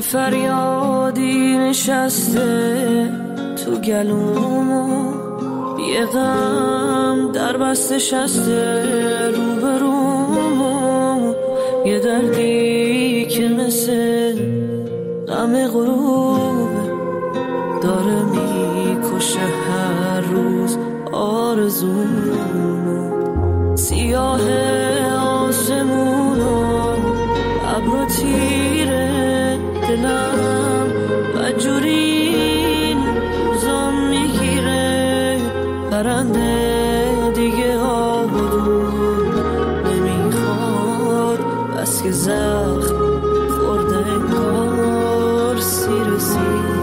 فریادی نشسته تو گلومو، یه غم در بسته شسته روبرومو، یه دردی که مثل غم غروبه داره میکشه هر روز آرزومو. سیاه آسمونو ابرو تیره دلم بدجورین روزام میگیره، پرنده دیگه آبادون نمیخواد بس که زخم خورده انگار سیر سیره.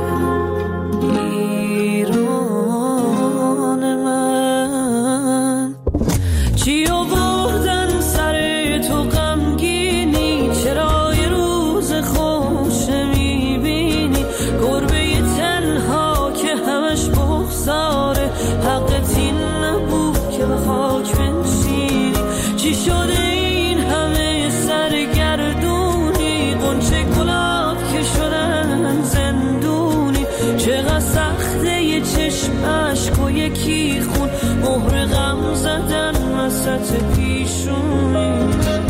ایران من چی آوردن سر تو غمگینی، چرا یه روز خوش میبینی، گربه تنها که همش بغضاره، حقت این نبود که به خاک بنشینی، چی شده این همه سرگردونی، غنچه گلاب که شدن زندونی، چقدر سخته یه چشم عشق و یکی خون، مهر غم زدن وسط پیشونی.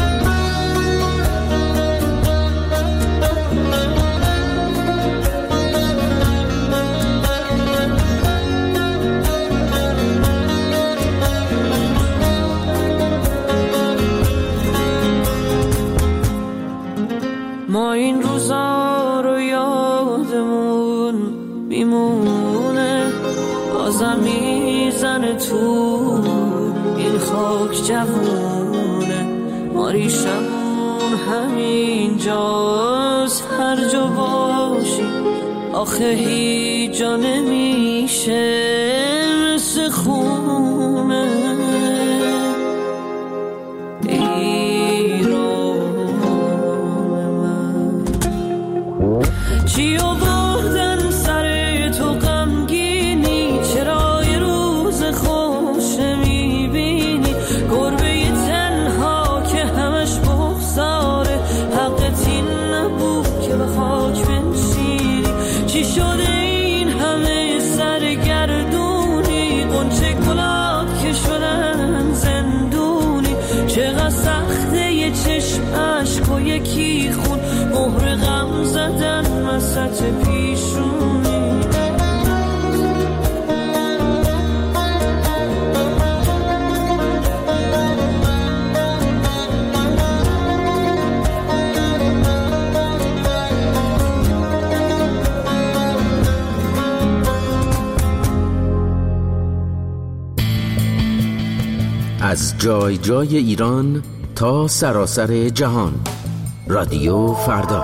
ما این روزا رو یادمون میمونه، بازم میزنه تو این خاک جوونه، ما ریشمون همین جاست هر جا باشی، آخه هیچ جا نمیشه مثل خونه. چی آوردن سر تو غمگینی، چرا یه روز خوش میبینی، گربه تنها که همش بغضاره، حقت این نبود که به خاک بنشینی، چی شده این همه سرگردونی، غنچه گلاب که شدن زندونی، چقدر سخته یه چشم عشق و یکی خون، مهر غم زدن وسط پیشونی. از جای جای ایران تا سراسر جهان، رادیو فردا.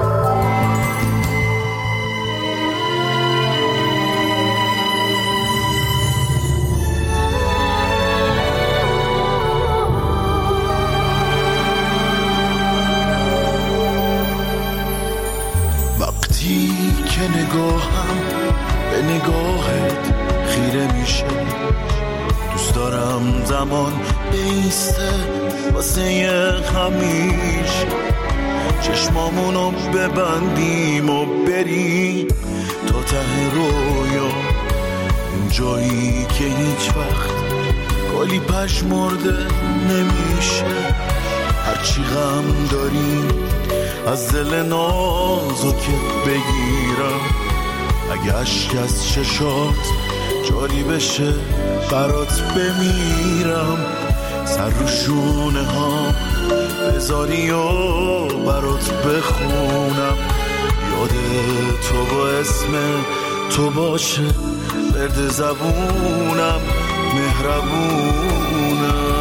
وقتی که نگاهم به نگاهت خیره میشه، دوست دارم زمان بیسته واسه همیشه، چشمامونو ببندیم و بریم تا ته رویا، اون جایی که هیچ وقت گلی پژمرده نمیشه، هرچی غم داریم از دل نازکت بگیرم، اگه اشک از چشات جاری بشه برات بمیرم، سر رو شونه ها بذاری و برات بخونم، یاد تو با اسم تو باشه ورد زبونم، مهربونم.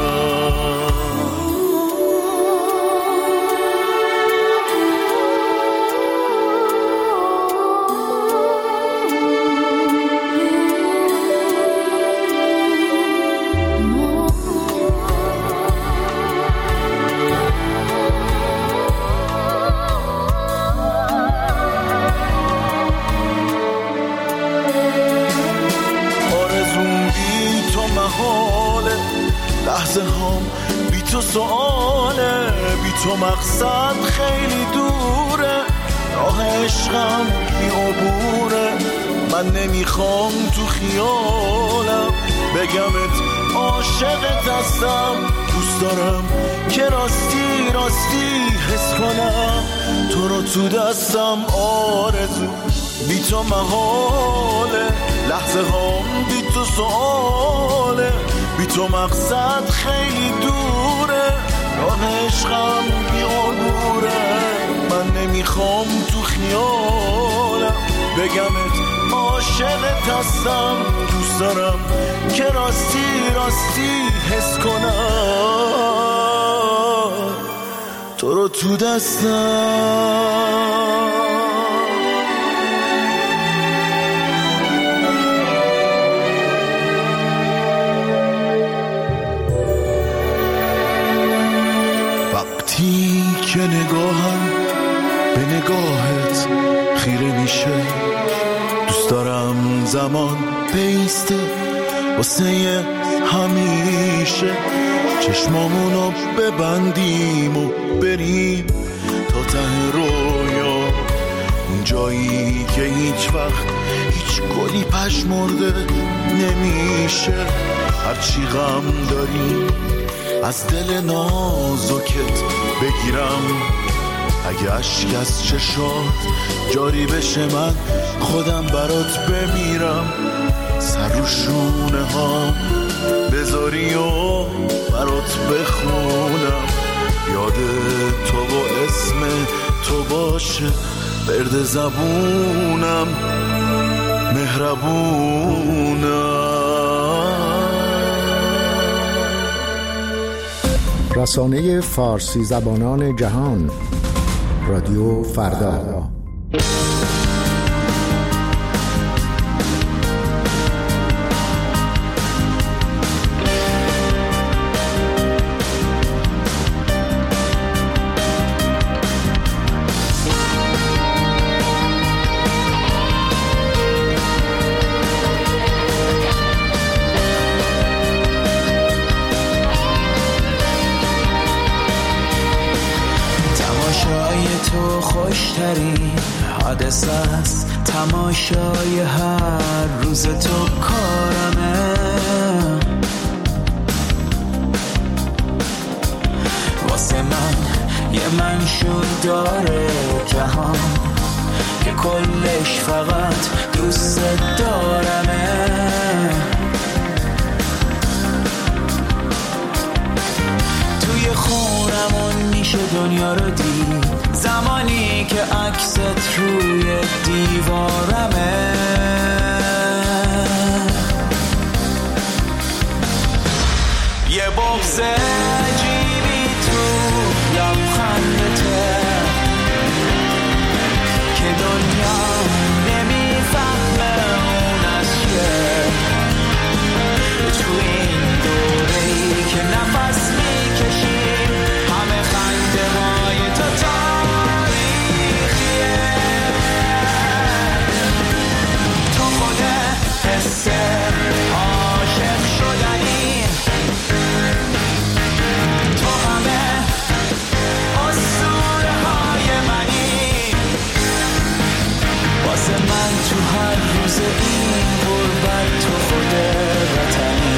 لحظه هم بی تو سواله، بی تو مقصد خیلی دوره، راه عشقم بی عبوره. من نمیخوام تو خیالم بگمت عاشقت هستم، دوست دارم که راستی راستی حس کنم تو رو تو دستم. آرزو بی تو محاله، لحظه هام بی تو سؤاله، بی تو مقصد خیلی دوره، راه عشقم بی عبوره. من نمیخوام تو خیالم بگمت عاشقت هستم، دوست دارم که راستی راستی حس کنم تو رو تو دستم. وقتی که نگاهم به نگاهت خیره میشه، دوست دارم زمان بیسته واسه همیشه، چشمامونو ببندیم و بریم تا ته رویا، اون جایی که هیچ وقت هیچ گلی پژمرده نمیشه. هرچی غم داری از دل نازکت بگیرم، اگه اشک از چشات جاری بشه من خودم برات بمیرم. سر رو شونه ها بذاری و برات بخونم، یاد تو و اسم تو باشه برد زبونم، مهربونم. رسانه فارسی زبانان جهان، رادیو فردا. خوشترین حادثه است، تماشای هر روز تو کارمه. واسه من یه منشور داره جهان که کلش فقط دوست دارمه. توی خونمون میشه دنیا رو دید، زمانی که عکست روی دیوارمه. یه بغض عجیبی تو لبخندته که دنیا نمیفهمه اون از چیه. تو این دوره‌ای که نفس میکشیم همه خنده های تو تاریخیه. تو خود حس عاشق شدنی، تو همه اسطوره های منی. واسه من تو هر روز این غربت تو خود وطنی.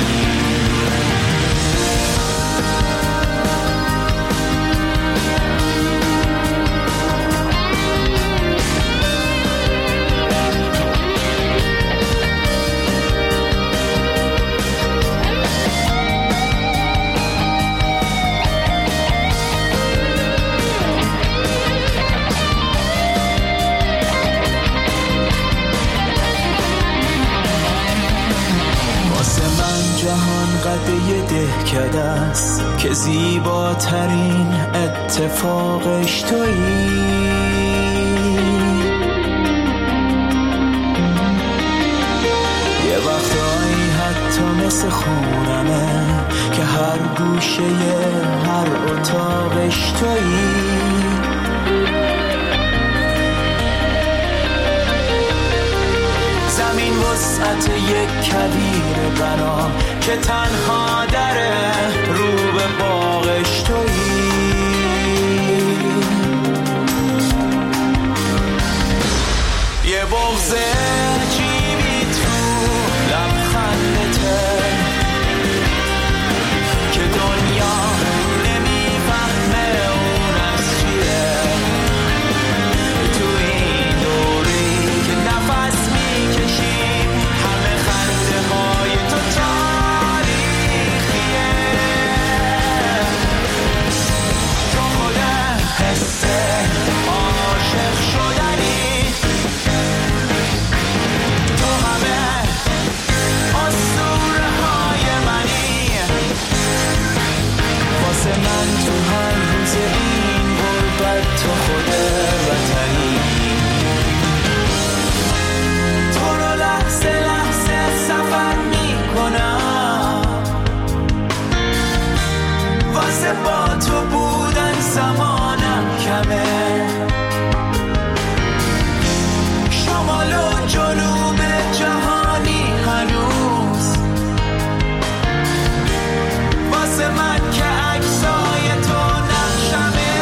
قده دهکده است که زیباترین اتفاقش تویی. یه وقتایی حتی مثل خونمه که هر گوشه هر اتاقش تویی. زمین وسعت یک کویر بنا که تنها دره رو به باغش تویی. من تو هر روز این غربت تو خود وطنی. تو رو لحظه لحظه سفر میکنم، واسه با تو بودن زمانم کمه. شمال و جنوب جهانی هنوز واسه من که عکسای تو نقشمه.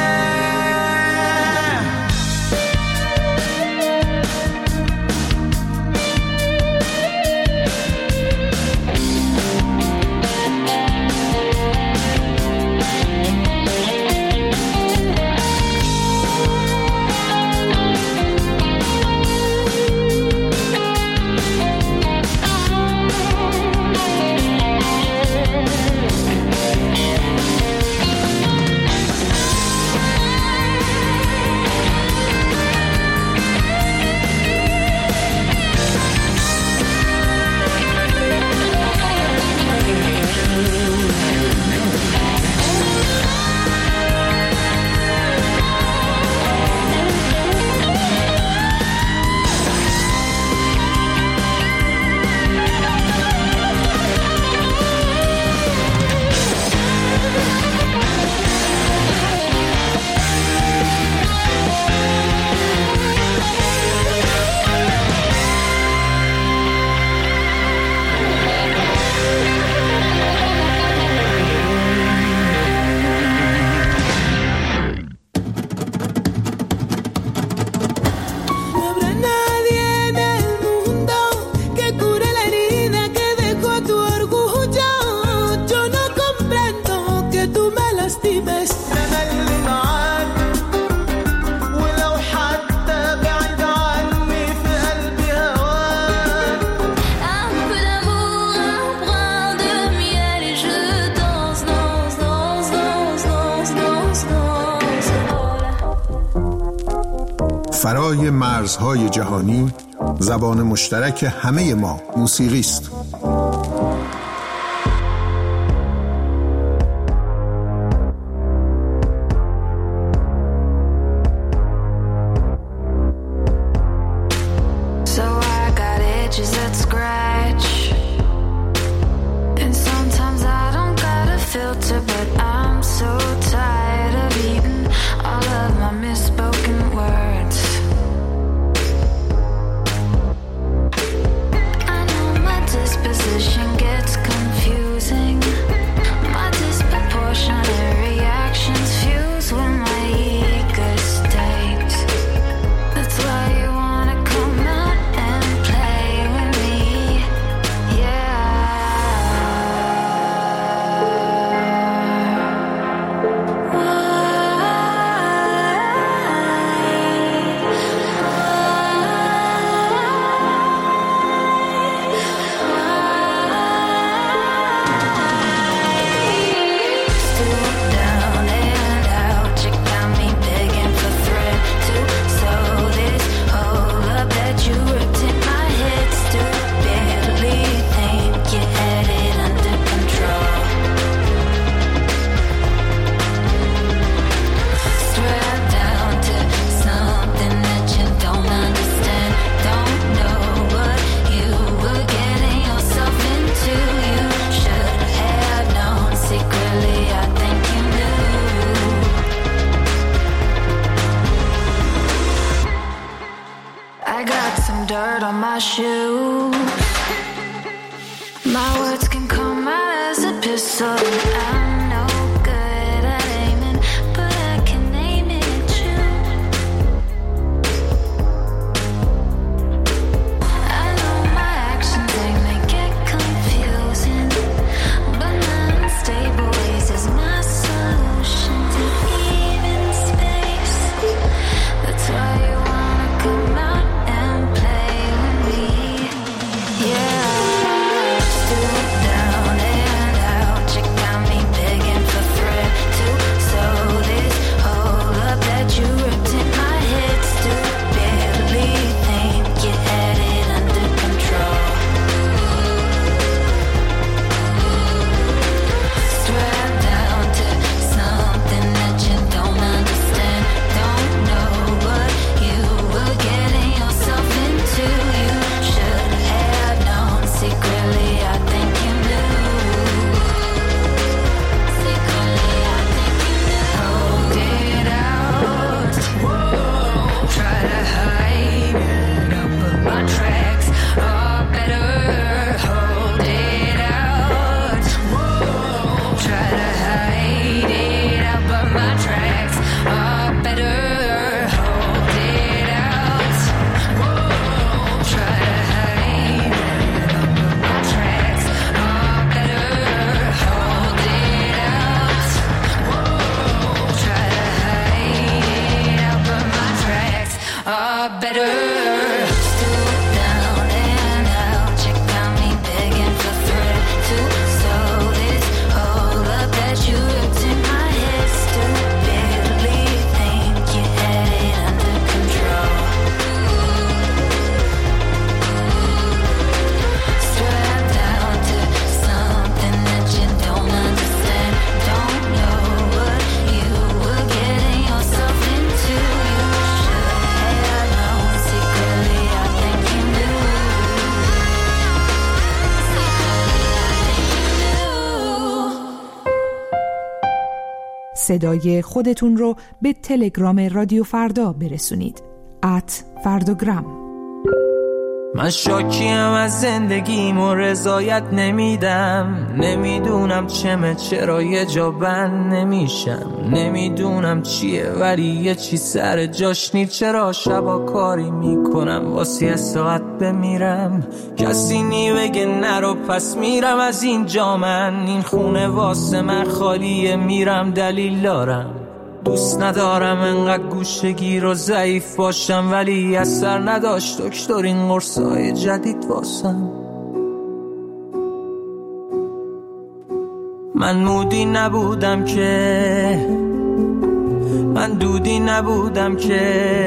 فرای مرزهای جهانی، زبان مشترک همه ما موسیقی است. Down and out, check out me big صدای خودتون رو به تلگرام رادیو فردا برسونید. @فرداگرام. من شاکیم از زندگیم و رضایت نمیدم، نمیدونم چمه چرا یه جا بند نمیشم، نمیدونم چیه ولی یه چی سر جاش نی، چرا شبا کاری میکنم واسه ساعت بمیرم، کسی نی بگه نرو پس میرم از اینجا، من این خونه واسه من خالیه، میرم دلیل دارم، دوست ندارم انقدر گوشگیر و ضعیف باشم، ولی اثر نداشت دکتر این قرصای جدید واسم. من مودی نبودم که، من دودی نبودم که،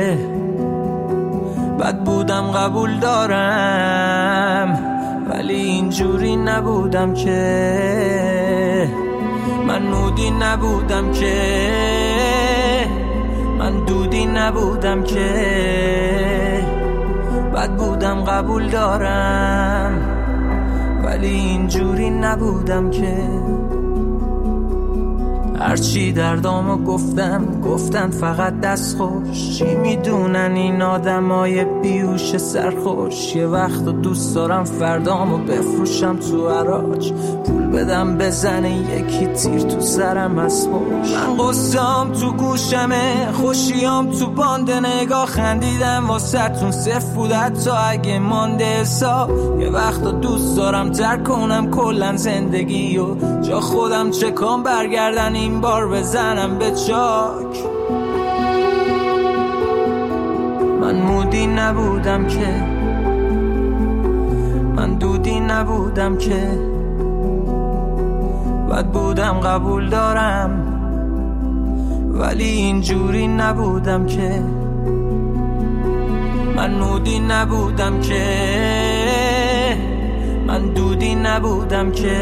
بد بودم قبول دارم، ولی اینجوری نبودم که، من مودی نبودم که، من دودی نبودم که، بد بودم قبول دارم، ولی اینجوری نبودم که. هرچی دردامو گفتن فقط دست خوش، چی میدونن این آدمای بیهوش سرخوش، یه وقت دوست دارم فردامو بفروشم تو حراج، پول بدم بزنه یکی تیر تو سرم از خوش، من قصه‌ام تو گوشمه، خوشیام تو باند، نگاه خندیدم واسه تون صفر بود حتی اگه مانده حساب، یه وقت دوست دارم ترک کنم کلن زندگی و جا خودم چکام برگردن این بار بزنم به چاک. من مودی نبودم که، من دودی نبودم که، بد بودم قبول دارم، ولی اینجوری نبودم که. من مودی نبودم که، من دودی نبودم که،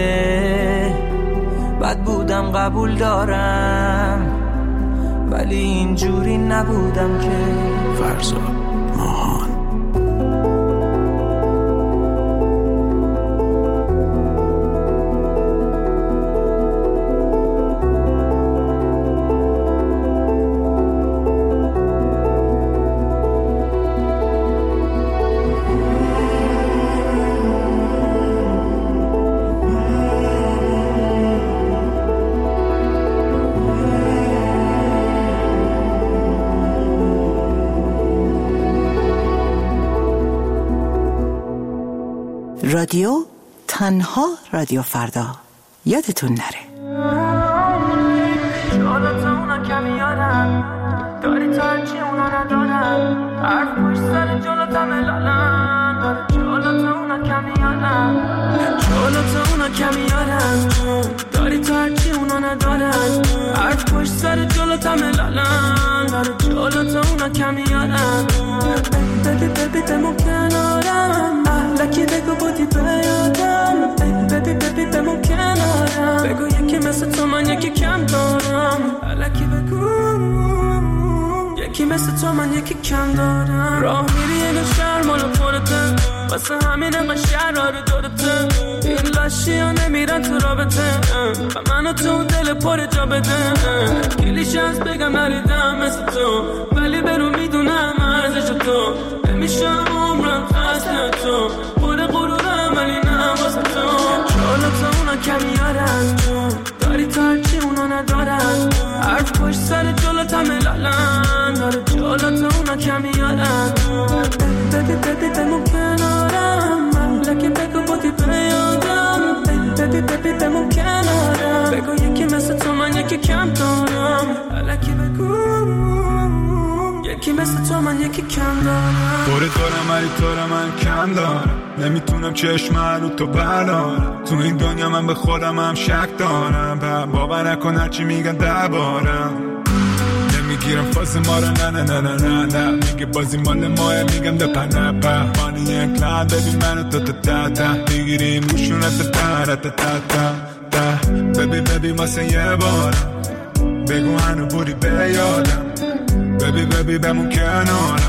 بد بودم قبول دارم، ولی اینجوری نبودم که. فرزاد ماهان. رادیو تنها رادیو فردا، یادتون نره. جالت اونا کمی یادم داری تا هرچی اونا ندارم، حرف پشت سر جلوت همه لالم، جالت اونا کمی یادم، جالت اونا کمی یادم داری تا هرچی اونا ندارم، حرف پشت سر جلوت همه لالم، جالت اونا کمی یادم، ببی ببی بمون کنارم، احلکی بگو بودی بیادم، ببی ببی بمون کنارم، بگو یکی مثل تو من یکی کم دارم، احلکی بگو یکی مثل تو من یکی کم دارم، راه میری یه شهر مال خودته، واسه همین انقدر شهرها رو دورته، این لاشی ها نمیرن تو رابطه، منو تو دل پر جا بده، گلیش از بگم نریدم مثل تو، ولی برو میدونم ارزش تو، نمیشم عمرم خسته تو، پر غرورم ولی نه واسه تو، جالت اونا کمی یارن داری تا هرچی اونا ندارن، حرف پشت سر جلوت همه لالن، داره جالت اونا کمی یارن، ببی ببی بمون کنارم، مملکه بگو بودی بیادم، ببی ببی بمون کنارم، بگو یکی مثل تو من یکی کم دارم، الکی بگو یکی مثل تو من یکی کم دارم، دورت دارم ولی تو رو من کم دارم، نمیتونم چشم رو تو بردارم، تو این دنیا من به خودم هم شک دارم، باور نکن هرچی میگن دربارم، نمیگیرم فاز ما رو نه نه نه نه نه، میگه بازی مال ماه میگم دپا نپا، مانی انکلان ببین منو تا میگیریم روشونت تا ببی واسه یه بارم، بگو هنو بودی بیادم، ببی بمون کنارم،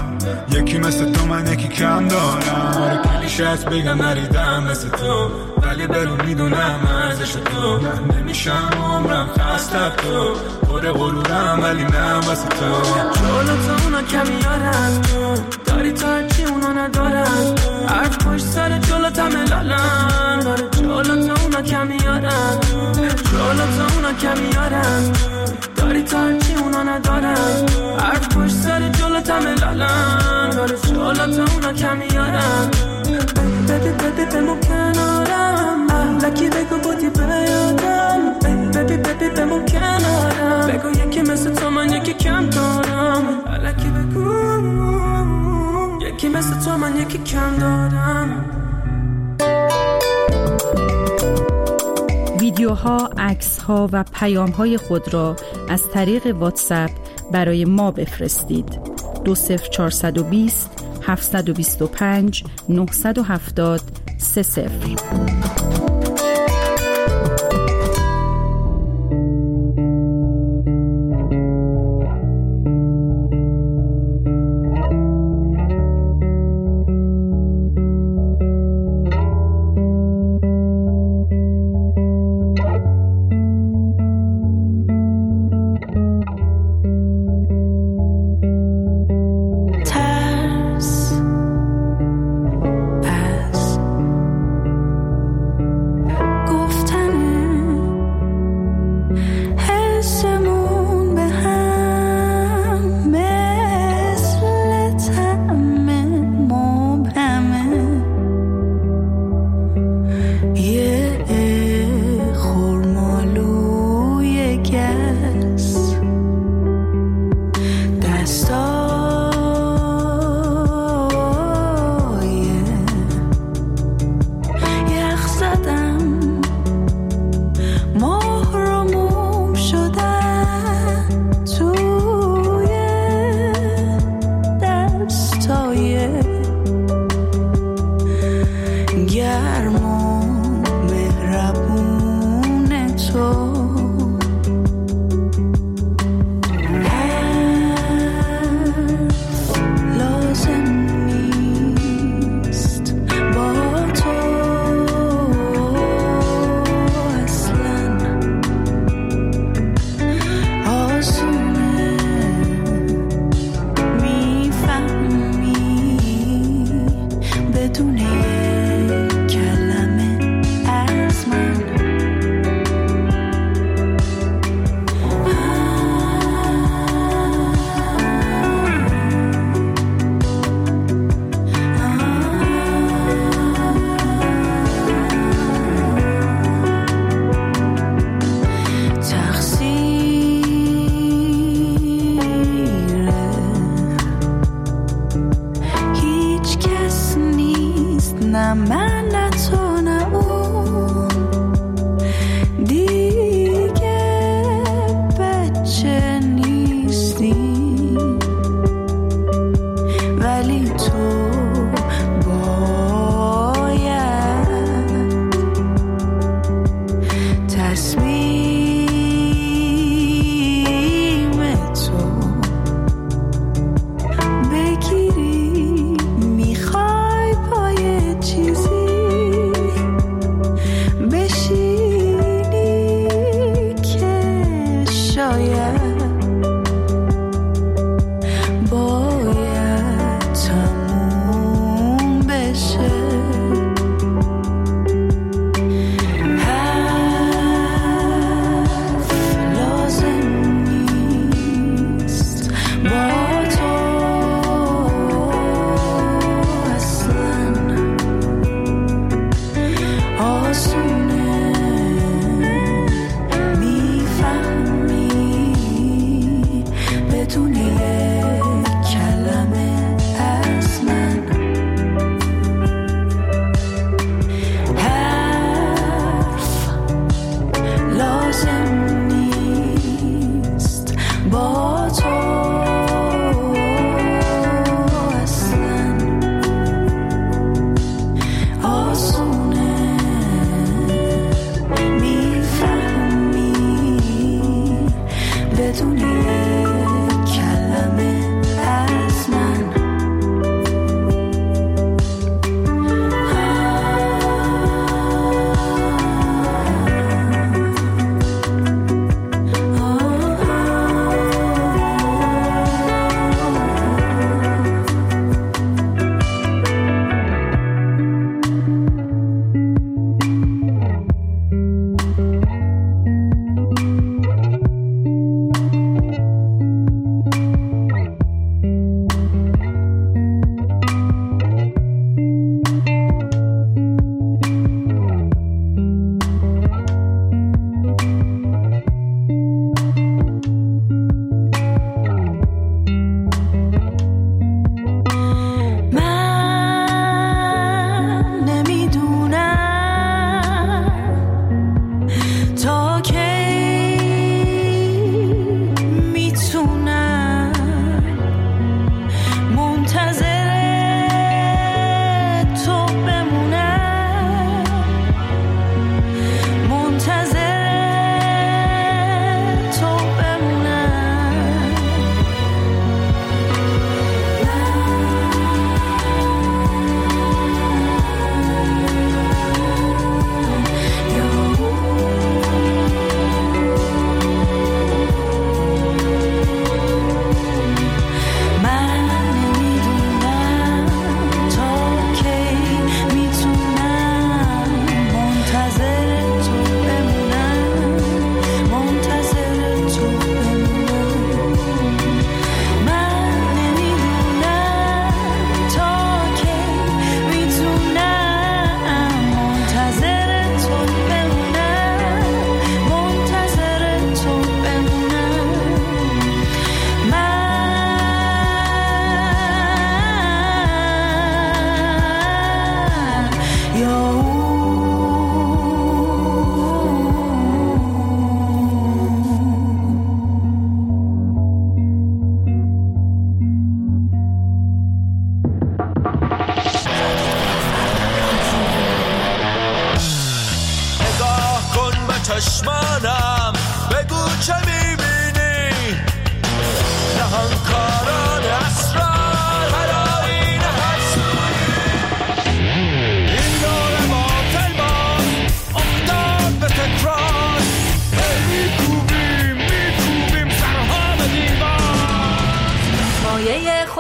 یکی مثل تو من یکی کم دارم. آره کلیشه هست بگم نریدم مثل تو، ولی برون میدونم ارزش تو. نمیشم عمرم خسته تو، پر غرورم ولی نه واسه تو. جلو تو اونا کمیارن، داری تا هرچی اونا ندارن. حرف پشت سر جلو تا ملالن. آره جلو تو اونا کمیارن، جلو تو اونا کمیارن. داری تا هرچی اونا ندارن. حرف پشت سر جلو تا ملالن. آره جلو تو اونا کمیارن. ببی ببی بمو کنارم، لکی بگو بودی بیادم. ببی ببی بمو کنارم، بگو یکی مثل تو من یکی کم دارم. لکی بگو یکی مثل تو من یکی کم دارم. ویدیوها، عکس‌ها و پیام‌های خود را از طریق واتساپ برای ما بفرستید. 20420 725 970 30.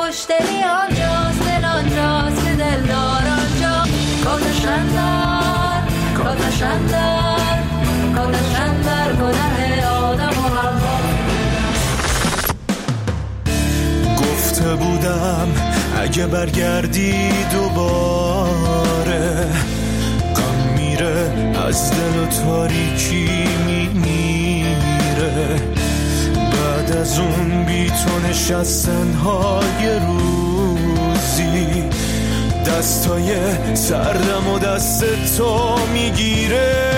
خوشدلی آنجاست، دل آنجاست که دلدار آنجا. کاتشندر کاتشندر کاتشندر گناه آدم و حوا. گفته بودم اگه برگردی دوباره غم میره از دل و تاریکی میمیره. بعد از اون بی تو نشستن های روزی دستای سردم و دست تو میگیره.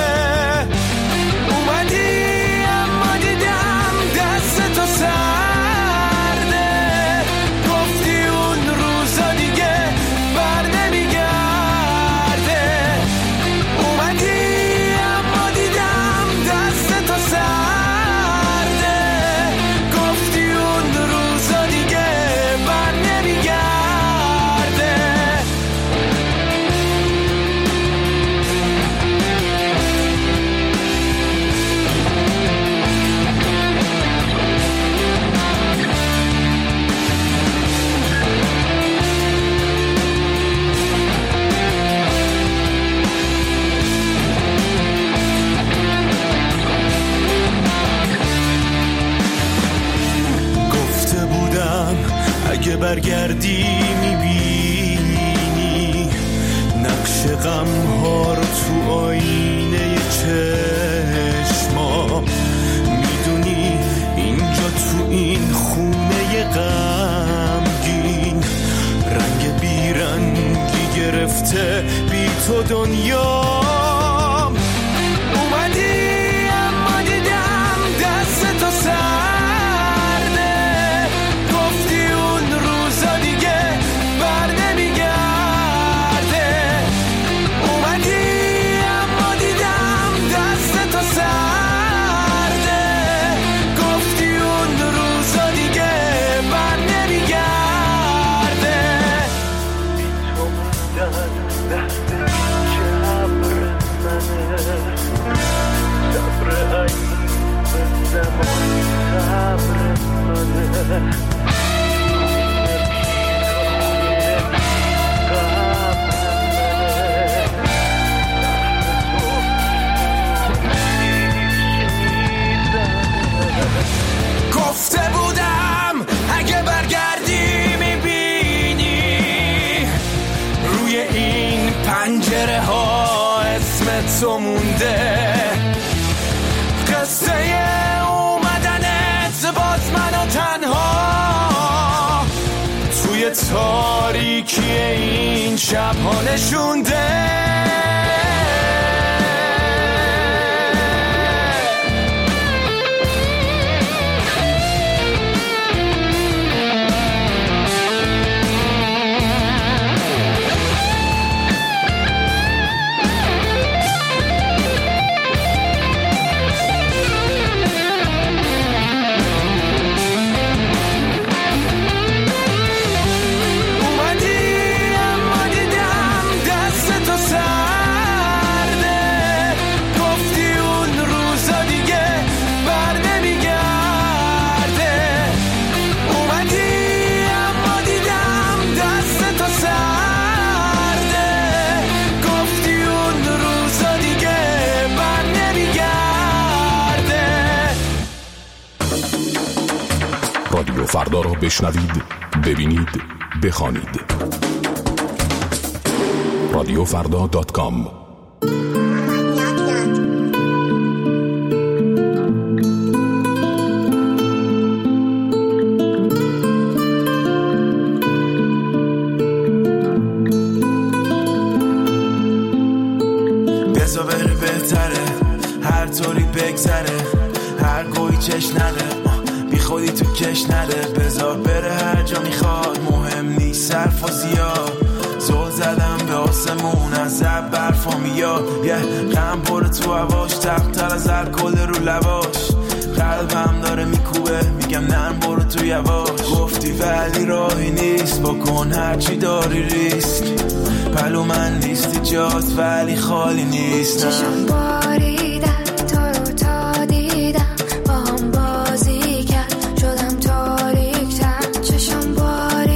اومدی اما دیدم دست تو سرده، گفتی اون روزا دیگه بر نمیگرده. اومدی اما دیدم دست تو سرده، گفتی اون روزا دیگه بر نمیگرده. اگه برگردی میبینی نقش غم ها رو تو آینه چشما. میدونی اینجا تو این خونه غمگین رنگ بیرنگی گرفته بی تو دنیا. اومدی اما دیدم دست تو سرده، گفتی اون روزا دیگه بر نمیگرده. اومدی اما دیدم دست تو سرده، گفتی اون روزا دیگه بر نمیگرده. بی تو موندن دست جبر منه، صبر این به زمان صبر منه. گفته بودم اگه برگردی میبینی روی این پنجره ها اسم تو مونده. قصه اومدنت باز منو تنها توی تاریکی این شب ها نشونده. رادیو فردا را بشنوید، ببینید، بخوانید. رادیوفردا.com. بذار بره بهتره، هر طوری بگذره، هر گوی چش نده، بی خودی تو کش نده. بذار بره هر جا میخواد، مهم نیست صرف و زیاد. زل زدم به آسمون از زب برفا میاد، یه غم پره تو هواش، تقتر از الکل رو لباش. قلبم داره میکوبه، میگم نرم برو تو یواش. گفتی ولی راهی نیست، بکن هرچی داری ریسک. پلو من نیستی جات ولی خالی نیست. چشم باریدن تو رو تا دیدم، با هم بازی کرد شدم تاریک تر. چشم باریدن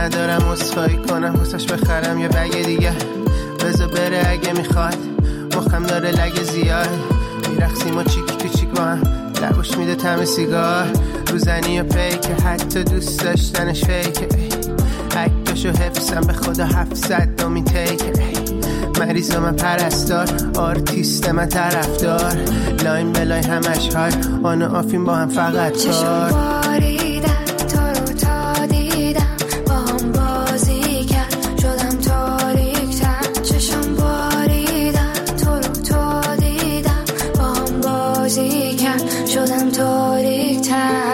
ندارم عذرخواهی کنم واسش بخرم یه بگ دیگه بذار بره اگه میخواد مخم داره لگه زیاد میرقصیم و چیک تو چیک با هم لبوش میده طعم سیگار روزنی و پیکه حتی دوست داشتنش فیکه عکسشو حفظم به خدا 700 دومین تیکه مریض من پرستار آرتیست من طرفدار لاین بلای همش های آن و آفین با هم فقط کار باریدن تو رو تا دیدم با هم بازی کرد شدم تاریک‌تر چشم باریدن تو رو تا دیدم با هم بازی کرد شدم تاریک‌تر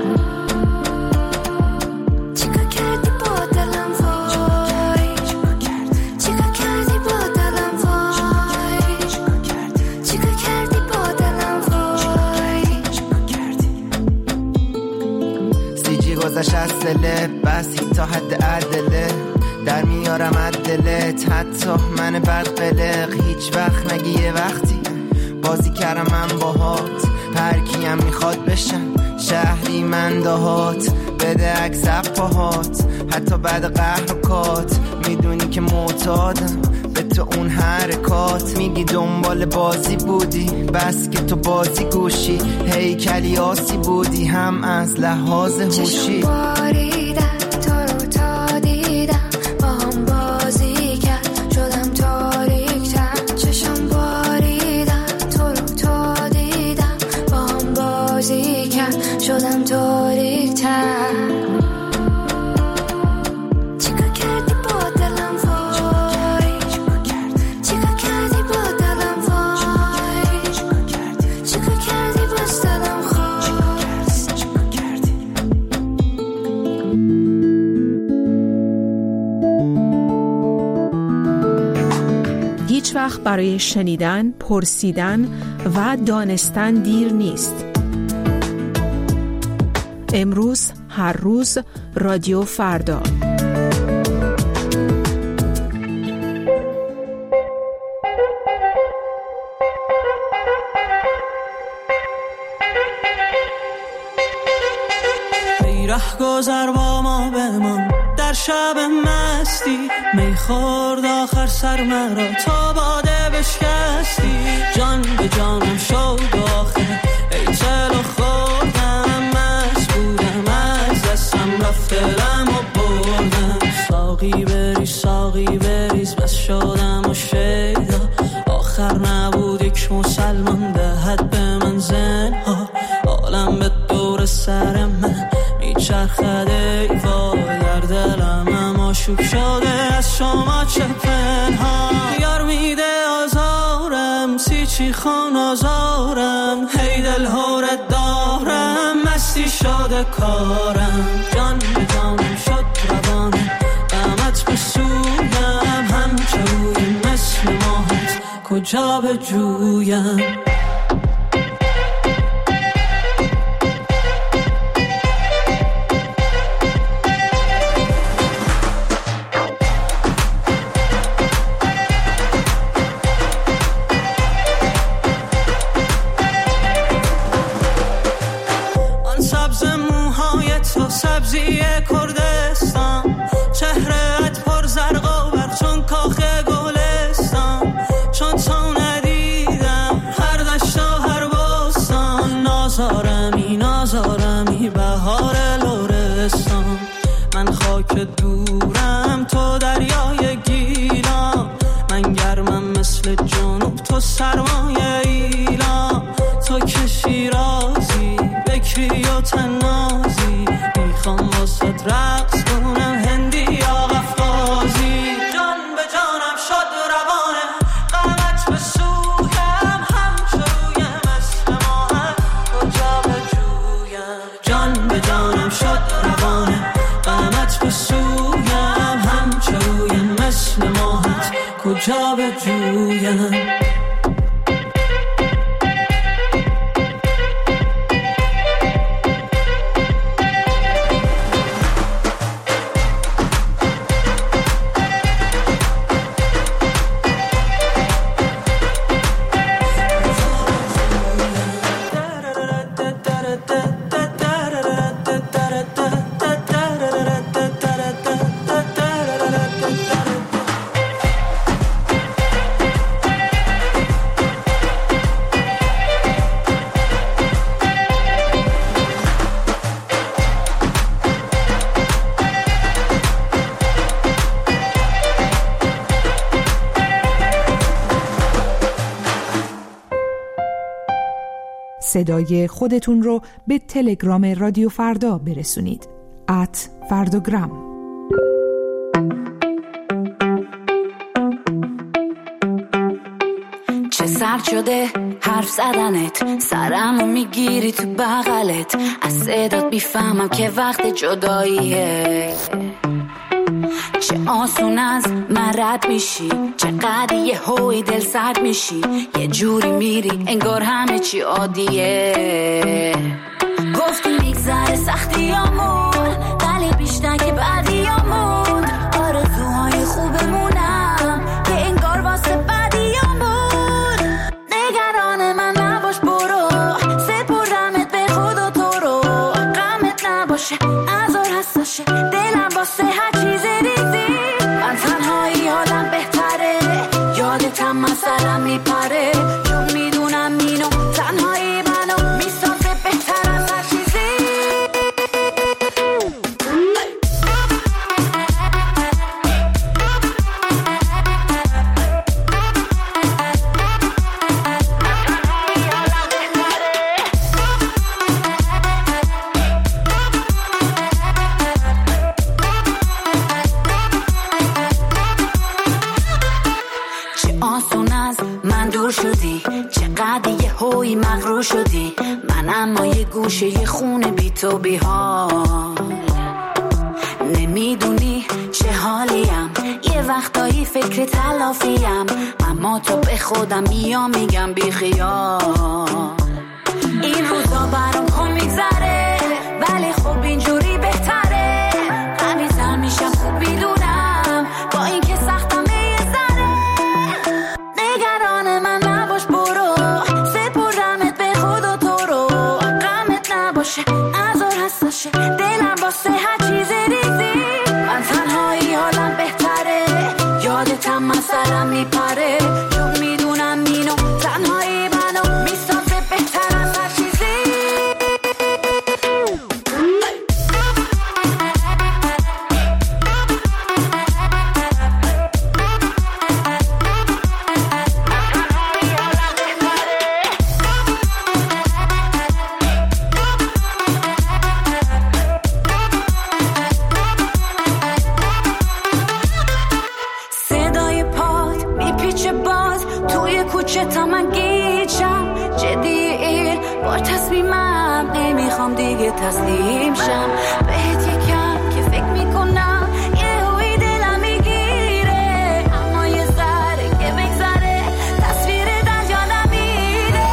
گذشت از دلت بس تا حد عدله در میارم عدلت حتی من بد قلق هیچ وقت نگی یه وقتی بازی کردم من باهات هر کیم میخواد بشن شهری من دهات بده عکس پاهات حتی بعد قهر و کات میدونی که معتادم به تو اون حرکات میگی دنبال بازی بودی بس که تو بازی گوشی هیکلی آسی بودی هم از لحاظ هوشی باریدن تو رو تا دیدم با هم بازی کرد شدم تاریک‌تر چشم باریدن تو رو تا دیدم با هم بازی کرد شدم تاریک‌تر هیچ وقت برای شنیدن، پرسیدن و دانستن دیر نیست. امروز، هر روز، رادیو فردا. ای رهگذر با ما بمان در شب مستی میخورد آخر سر مرا تا باده بشکستی جان به جانم شد آخر ای چلو خوردم مست بودم از دستم رفت دلم و بردم ساقی بریز بس شدم و شیدا آخر نبود یک مسلمان دهد به من زنها عالم به دور سر من میچرخده ای وای در دلم اما شوک شده از شما چه پنهان یار میده آزارم سیچی خان آزارم هی دل هورت دارم مستی شده کارم جان به جانم شد روانم غمت به سویم همچه روی مثل ماهت کجا به جویم سبزی کردستان چهرهت پر زرق و برق چون کاخ گلستان چون تو ندیدم هر دشت و هر بستان نازارمی بهار لرستان من خاک دورم تو دریای گیلان من گرمم مثل جنوب تو سرمایه ایلان تو که شیرازی بکری و تنازی میخوام واسه رقص کنم هندی یا قفقازی جان به جانم شد روانه غمت به سویم همچوی مثل ماهت کجا به جویم جان به جانم شد روانه غمت به سویم همچوی مثل ماهت کجا به جویم صدای خودتون رو به تلگرام رادیو فردا برسونید. @فرداگرام. چه سرد شده حرف زدنت، سرمو میگیری تو بغلت، از صدات بیفهمم که وقت جداییه. چه آسون از من رد میشی، چقدر یه هوی دل سرد میشی، یه جوری میری انگار همه چی عادیه. گفتی میگذره سختیامون، ولی بیشتر که بعدیامون، آرزوهای خوبمونم که انگار واسه بعدیامون. نگران من نباش برو، سپردمت به خود و تو رو، غمت نباشه ازار حساشه دلم واسه هر چیز ریزی. من تنهایی حالم بهتره، یادتم من سرم میپره، چون میدونم اینو تنهایی منو میسازه بهتر از هر چیزی. شدی چقدر یه هوی مغرور شدی، من اما یه گوشه یه خونه بی تو بی حال. نمیدونی چه حالیم، یه وقتایی فکر تلافیم، اما تو به خودم میگم بی خیال. این روزا برام کن میگذره، ولی خب اینجوری بهتره. غمیزم میشم خوب میدونم، با این که سختم یه ذره. نگران من نباش برو، سپردمت به خود و تو رو، غمت نباشه ازار حساشه دلم واسه هر چیز ریزی. من تنهایی حالم بهتره، یادتم من سرم میپره، چون میدونم اینو تنهایی منو میسازه بهتر از هر چیزی. صدای پات میپیچه باز توی کوچه تا من گیجم، جدیه بار تصمیمم، نمیخوام دیگه تسلیم شم بهت. یکم که فکر میکنم یه هوی دلم میگیره، اما یه ذره که بگذره تصویر در جانم میره.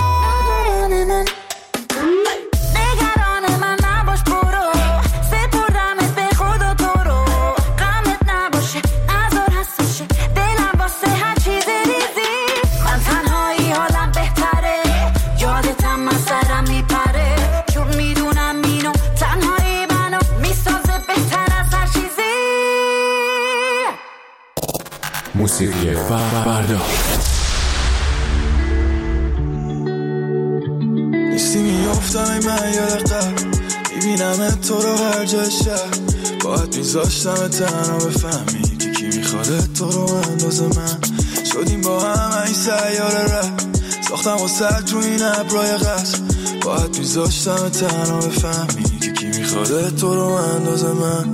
نگران من نباش برو، سپردمت به خود و تو رو، غمت نباشه ازار حساشه دلم واسه هر چیز ریزی. من تنهایی حالم بهتره، یادتم من سرم میپره، چون میدونم اینو تنهایی منو میسازه بهتر از هر چیزی. موسیقی فردا. نیستی میافتم ای من یاد قبل، میبینم تو رو هر جای شهر، باید میذاشتم تنها بفهمی که کی میخواد تو رو اندازه من. شدیم با هم این سیاره رد، ساختم و سد رو این ابرای قصر، باید میذاشتم تنها بفهمی که کی میخواد تو رو اندازه من.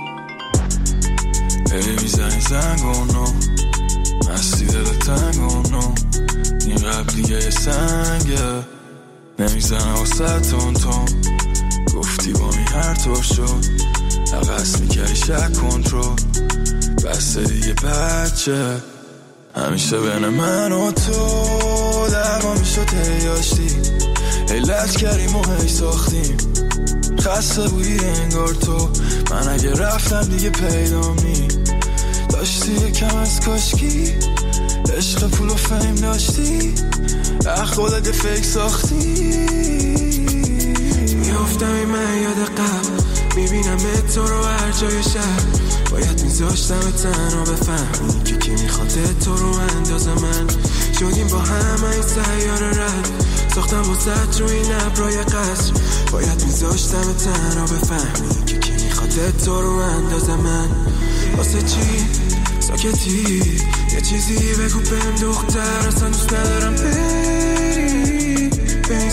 میزنی زنگونو مستی دل تنگونو، این قبل دیگه یه سنگه نمیزنه واسه تون گفتی با می هر طور شد، عقص میکردی شک کنترل، بسته دیگه بچه همیشه بین من و تو درما میشد هیاشتی، علت کردیم و هی ساختیم، خسته بودی انگار تو، من اگه رفتم دیگه پیدا می داشتی یکم از کاشکی، عشق پول و فیم داشتی، خودت فیک ساختی. میافتم ای من یاد قبل، میبینم تو رو هر جای شهر، باید میذاشتم تنها بفهمی که کی میخواد تو رو اندازه من. شدیم با هم این سیاره رد، ساختم واسه رو این ابرای قصر، باید میذاشتم تنها بفهمی که کی میخواد تو رو اندازه من. واسه چی ساکتی؟ یه چیزی بگو بهم دختر، اصلا دوست ندارم بری، به این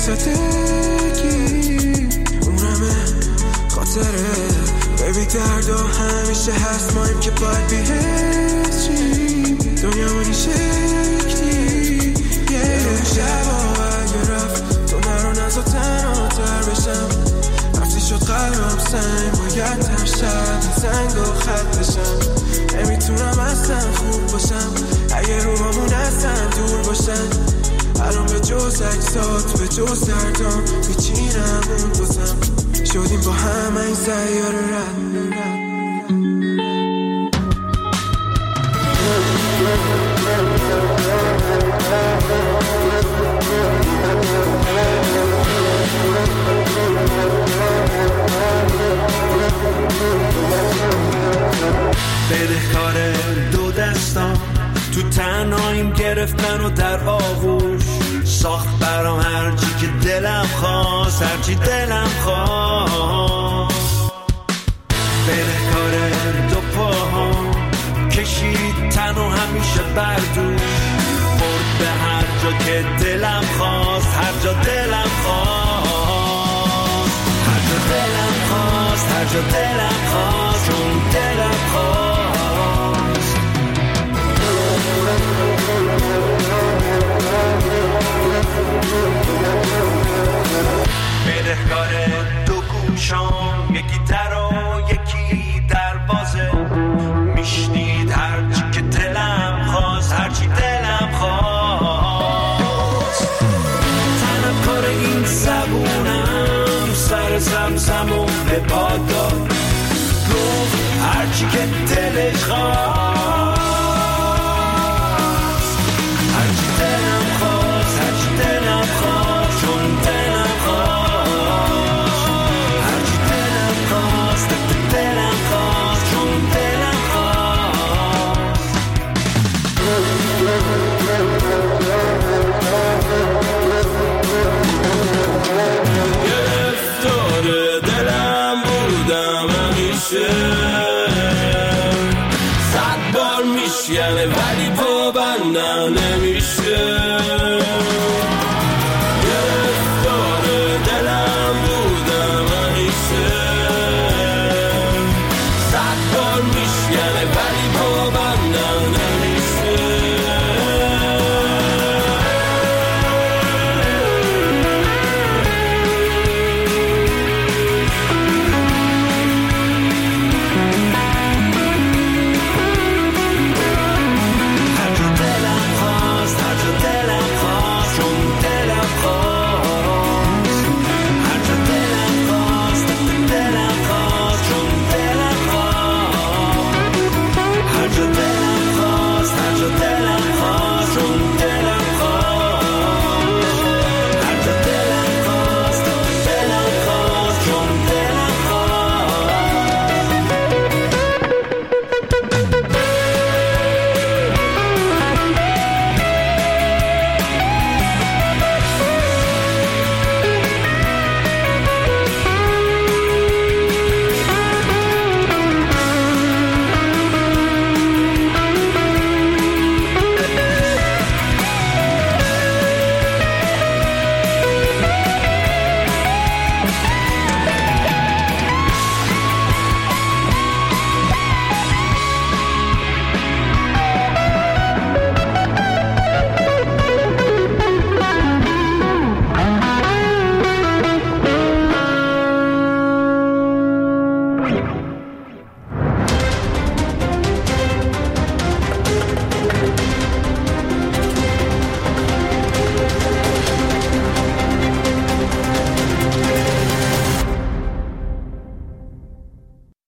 سادگی عمرمه خاطره ببی دردا همیشه هست مایم که باید بی هیچی دنیا منی شکلی شبا اگه رفت تو نرو نزا تنها تر بشم رفتی شد قلبم سنگ باید تر شد سنگ و خط بشم نمیتونم اصلا خوب باشم اگه رومامون اصلا دور باشن الان به جز اجزات به جز دردام بیچینم اون دوزم شدیم با همه این سیاره رد بدهکار دو دستان تو تنهاییم گرفتن و در آغوش ساخت برام هرچی که دلم خواست هرچی دلم خواست بدهکار دو پاهام کشید تن و همیشه بردوش برد به هر جا که دلم خواست هر جا دلم خواست هر جا دلم خواست هر جا دلم خواست چون دلم خواست بدهکار دو گوشام یکی در و یکی دروازه میشنید هرچی که دلم خواست هرچی دلم خواست تنم کار این زبونم سر زمزم و به پادار گفت هرچی که دلش خواست هرچی دلم خواست هرچی دلم خواست چون دلم خواست هرچی دلم خواست دلم خواست چون دلم خواست گرفتار دلم بودم همیشه صد بار میشکنه ولی پا بندم نمیشه